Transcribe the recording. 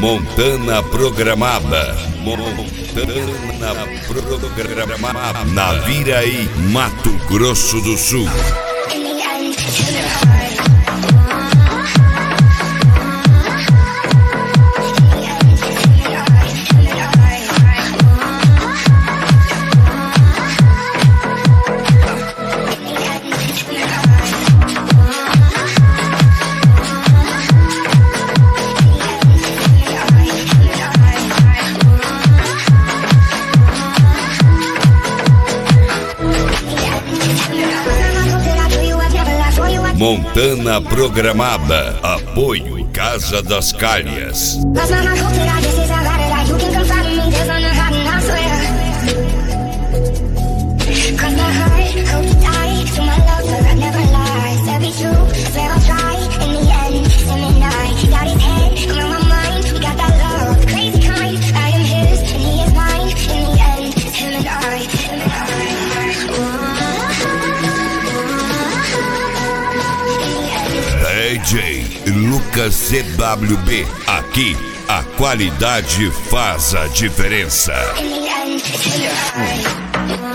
Montana programada. Montana programada. Naviraí, Mato Grosso do Sul. Montana programada. Apoio Casa das Calhas. DJ Lucas CWB. Aqui a qualidade faz a diferença.